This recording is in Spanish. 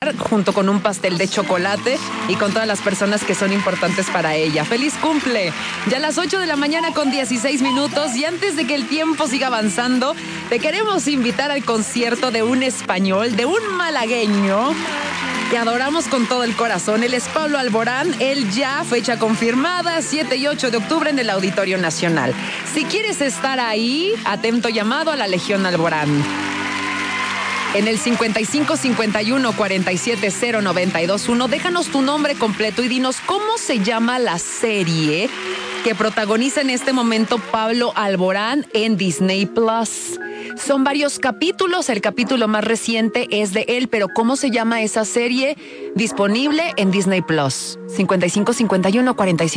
cenar junto con un pastel de chocolate y con todas las personas que son importantes para ella. ¡Feliz cumple! Ya a las 8 de la mañana con 16 minutos y antes de que el tiempo siga avanzando, te queremos invitar al concierto de un español, de un malagueño que adoramos con todo el corazón. Él es Pablo Alborán, él ya, fecha confirmada, 7 y 8 de octubre en el Auditorio Nacional. Si quieres estar ahí, atento llamado a la Legión Alborán. En el 55 51 47 0921, déjanos tu nombre completo y dinos cómo se llama la serie que protagoniza en este momento Pablo Alborán en Disney Plus. Son varios capítulos, el capítulo más reciente es de él, pero ¿cómo se llama esa serie? Disponible en Disney Plus. 55 51 47